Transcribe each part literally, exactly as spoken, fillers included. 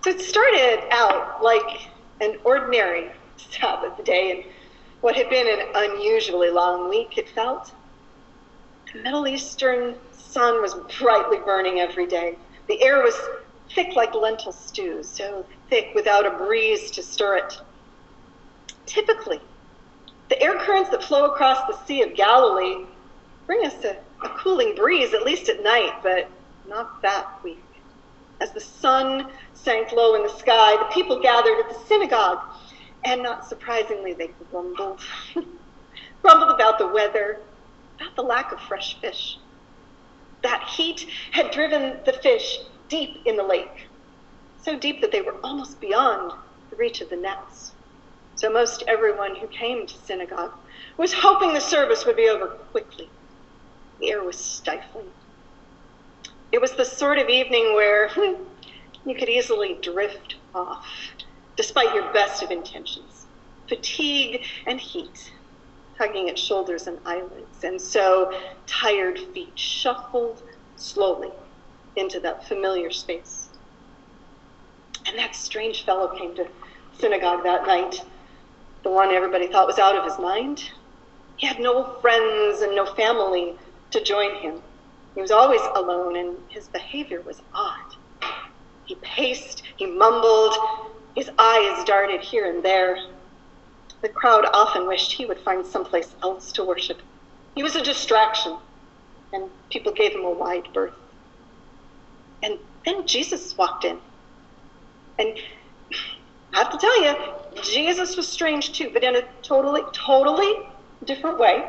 So it started out like an ordinary Sabbath day, and what had been an unusually long week, it felt. The Middle Eastern sun was brightly burning every day. The air was thick like lentil stew, so thick without a breeze to stir it. Typically, the air currents that flow across the Sea of Galilee bring us a, a cooling breeze, at least at night, but not that week. As the sun sank low in the sky, the people gathered at the synagogue, and not surprisingly, they grumbled. grumbled about the weather, about the lack of fresh fish. That heat had driven the fish deep in the lake, so deep that they were almost beyond the reach of the nets. So most everyone who came to synagogue was hoping the service would be over quickly. The air was stifling. It was the sort of evening where hmm, you could easily drift off, despite your best of intentions. Fatigue and heat tugging at shoulders and eyelids, and so tired feet shuffled slowly into that familiar space. And that strange fellow came to synagogue that night, the one everybody thought was out of his mind. He had no friends and no family to join him. He was always alone, and his behavior was odd. He paced, he mumbled, his eyes darted here and there. The crowd often wished he would find someplace else to worship. He was a distraction, and people gave him a wide berth. And then Jesus walked in. And I have to tell you, Jesus was strange too, but in a totally, totally different way.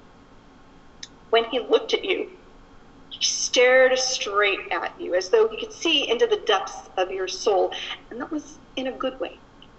When he looked at you, he stared straight at you as though he could see into the depths of your soul, and that was in a good way.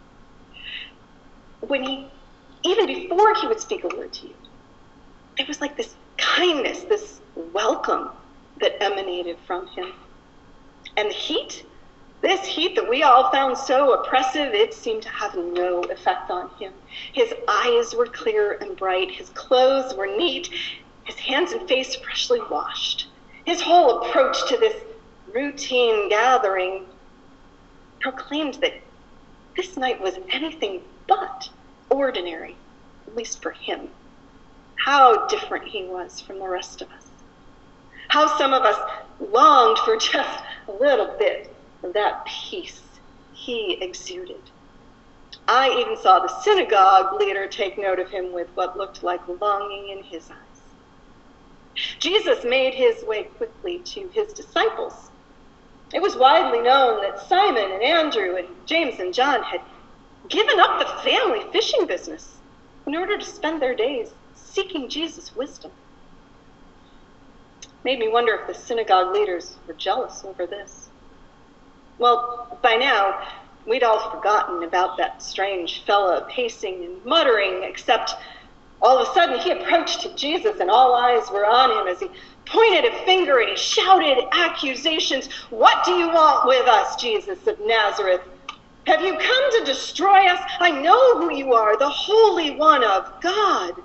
When he, even before he would speak a word to you, there was like this kindness, this welcome that emanated from him. And the heat, this heat that we all found so oppressive, it seemed to have no effect on him. His eyes were clear and bright, his clothes were neat, his hands and face freshly washed. His whole approach to this routine gathering proclaimed that this night was anything but ordinary, at least for him. How different he was from the rest of us. How some of us longed for just a little bit of that peace he exuded. I even saw the synagogue leader take note of him with what looked like longing in his eyes. Jesus made his way quickly to his disciples. It was widely known that Simon and Andrew and James and John had given up the family fishing business in order to spend their days seeking Jesus' wisdom. Made me wonder if the synagogue leaders were jealous over this. Well, by now, we'd all forgotten about that strange fella pacing and muttering, except all of a sudden he approached Jesus and all eyes were on him as he pointed a finger and he shouted accusations. "What do you want with us, Jesus of Nazareth? Have you come to destroy us? I know who you are, the Holy One of God."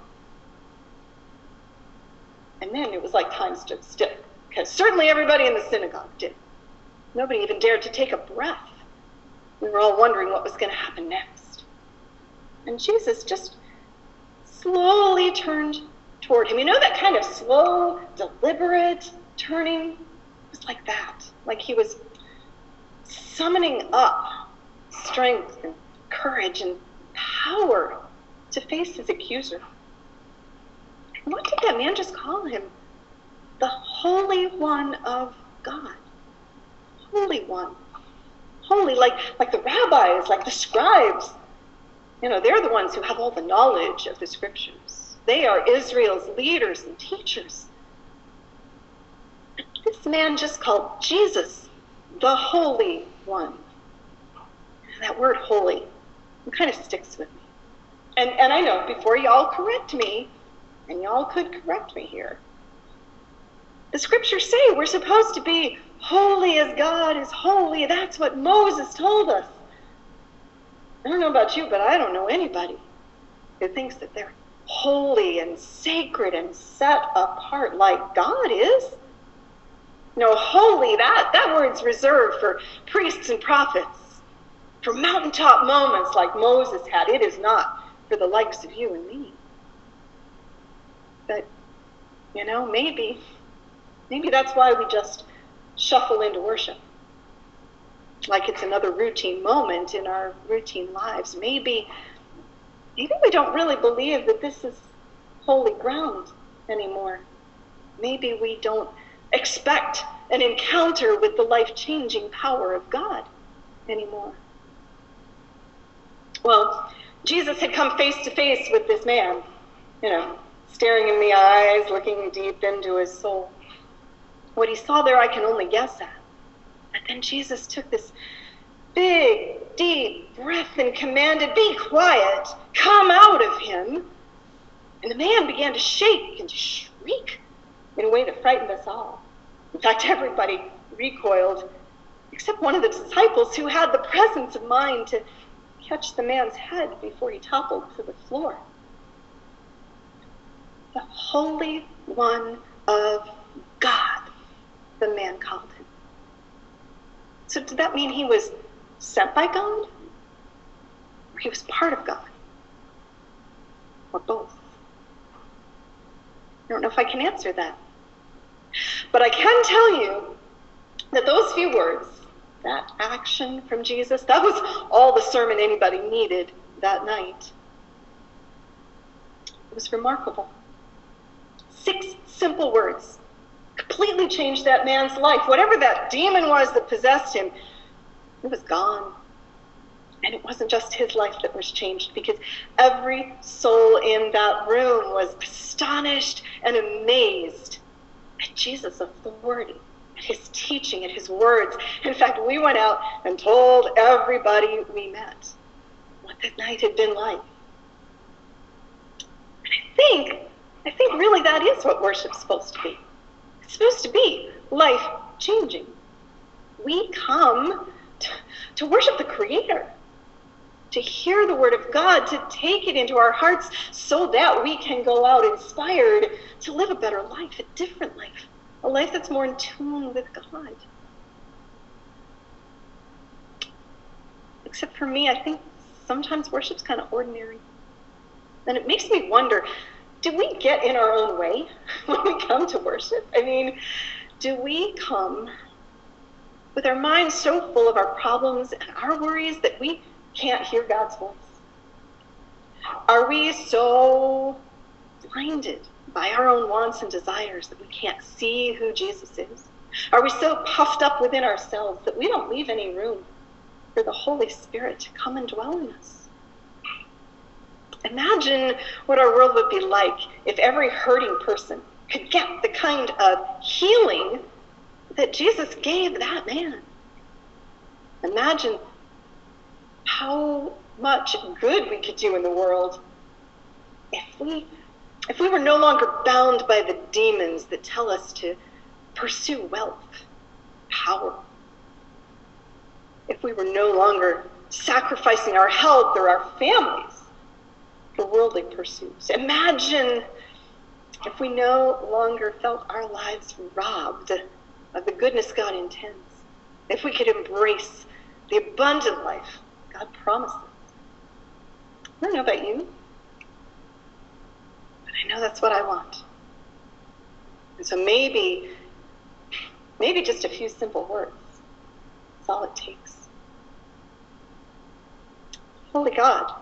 And then it was like time stood still, because certainly everybody in the synagogue did. Nobody even dared to take a breath. We were all wondering what was going to happen next. And Jesus just slowly turned toward him. You know that kind of slow, deliberate turning? It was like that, like he was summoning up strength and courage and power to face his accuser. And what did that man just call him? The Holy One of God. Holy One. Holy, like, like the rabbis, like the scribes. You know, they're the ones who have all the knowledge of the scriptures. They are Israel's leaders and teachers. But this man just called Jesus the Holy One. That word holy, it kind of sticks with me. And, and I know, before y'all correct me, and y'all could correct me here, the scriptures say we're supposed to be holy as God is holy. That's what Moses told us. I don't know about you, but I don't know anybody who thinks that they're holy and sacred and set apart like God is. No, holy, that, that word's reserved for priests and prophets. for mountaintop moments like Moses had. It is not for the likes of you and me. But, you know, maybe, maybe that's why we just shuffle into worship. Like it's another routine moment in our routine lives. Maybe, maybe we don't really believe that this is holy ground anymore. Maybe we don't expect an encounter with the life-changing power of God anymore. Well, Jesus had come face to face with this man, you know, staring in the eyes, looking deep into his soul. What he saw there, I can only guess at. But then Jesus took this big, deep breath and commanded, "Be quiet, come out of him." And the man began to shake and to shriek in a way that frightened us all. In fact, everybody recoiled, except one of the disciples who had the presence of mind to catch the man's head before he toppled to the floor. The Holy One of God, the man called him. So did that mean he was sent by God? Or he was part of God? Or both? I don't know if I can answer that. But I can tell you that those few words, that action from Jesus, that was all the sermon anybody needed that night. It was remarkable. Six simple words completely changed that man's life. Whatever that demon was that possessed him, it was gone. And it wasn't just his life that was changed, because every soul in that room was astonished and amazed at Jesus' authority, at his teaching, at his words. In fact, we went out and told everybody we met what that night had been like. And I think, I think really that is what worship's supposed to be. It's supposed to be life-changing. We come to, to worship the Creator, to hear the Word of God, to take it into our hearts so that we can go out inspired to live a better life, a different life, a life that's more in tune with God. Except for me, I think sometimes worship's kind of ordinary. And it makes me wonder, do we get in our own way when we come to worship? I mean, do we come with our minds so full of our problems and our worries that we can't hear God's voice? Are we so blinded by our own wants and desires that we can't see who Jesus is? Are we so puffed up within ourselves that we don't leave any room for the Holy Spirit to come and dwell in us? Imagine what our world would be like if every hurting person could get the kind of healing that Jesus gave that man. Imagine how much good we could do in the world if we if we were no longer bound by the demons that tell us to pursue wealth, power. If we were no longer sacrificing our health or our families for worldly pursuits. Imagine if we no longer felt our lives robbed of the goodness God intends. If we could embrace the abundant life God promises. I don't know about you, but I know that's what I want. And so maybe, maybe just a few simple words. That's all it takes. Holy God,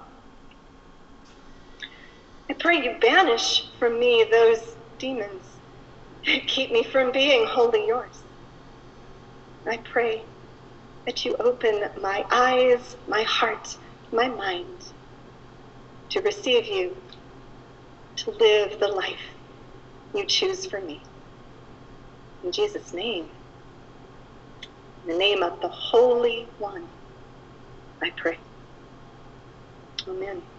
I pray you banish from me those demons that keep me from being wholly yours. I pray that you open my eyes, my heart, my mind to receive you, to live the life you choose for me. In Jesus' name, in the name of the Holy One, I pray. Amen.